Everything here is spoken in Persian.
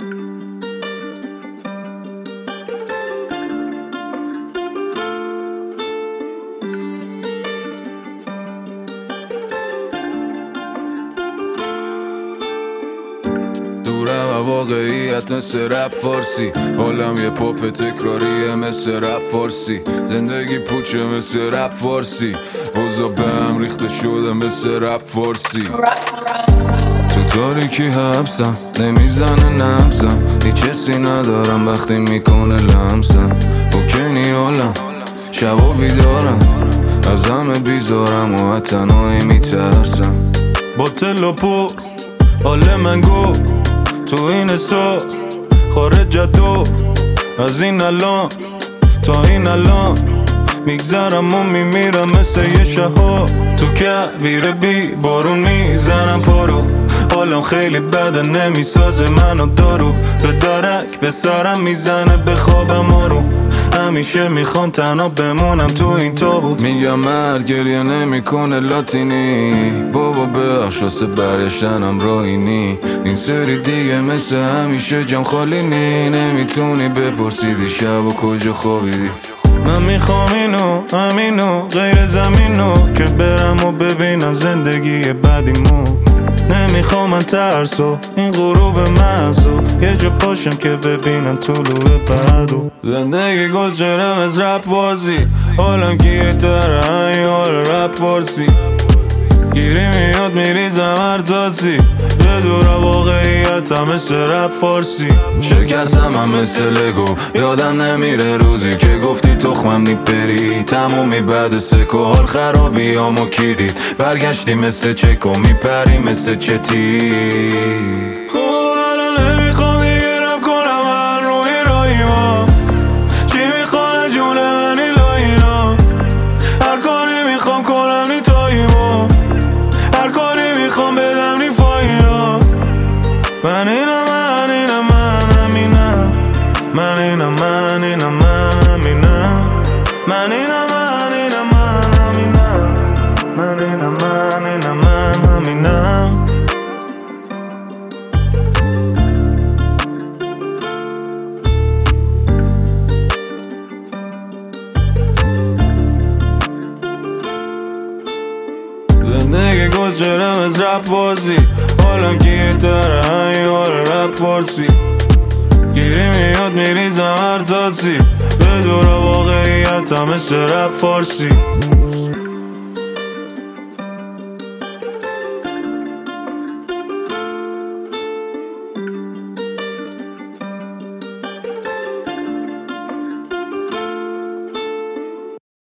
دورم و واقعیت مثل رپ فارسی، حالم یه پاپ تکراریه مثل رپ فارسی، زندگی پوچه مثل رپ فارسی، اوضاع به هم ریخته شده مثل رپ فارسی. تو تاریکی حبسم نمیزنه نبزم، هیچ حسی ندارم وقتی میکنه لمسم. اوکنی حالم شبا بیدارم، از همه بیزارم و تنهایی میترسم. با تل و پر حال من گو تو این حساب خارج جدو، از این الان تا این الان میگذرم و میمیرم مثل یه شهاب. تو کویر بی بارون میزنم پارو، حالم خیلی بده نمیسازه منو دارو، به درک به سرم میزنه به خوابم آروم. همیشه میخوام تنها بمونم تو این تابوت، میگم مرد گریه نمیکنه لاتینی، بابا بخش واسه برشتنم راهینی. این سری دیگه مثل همیشه جام خالی نی، نمیتونی بپرسیدی شب و کجا خوابیدی. من میخوام اینو همینو غیر زمینو که برم و ببینم زندگی بعدیمو. نمیخوام من ترسو این غروب محضو، یه جا پاشم که ببینم طلوع بعدو. زندگی گذرم از رپ وازی، حالم گیره تره این حال رپ فارسی. گیری میاد میریزم هر تاسی، به دور واقعیتم مثل رپ فارسی. شکستم هم مثل لگو، یادم نمیره روزی که گفتی تخمم نیپری، تمومی بعد سکو حال خرابی همو کی دید، برگشتی مثل چکو میپری مثل چتی. زندگی گذرم از رپ وازی، حالا گیره تره این حال رپ فارسی. گیری میاد میریزم هر تاسی، به دور واقعیتم مثل رپ فارسی.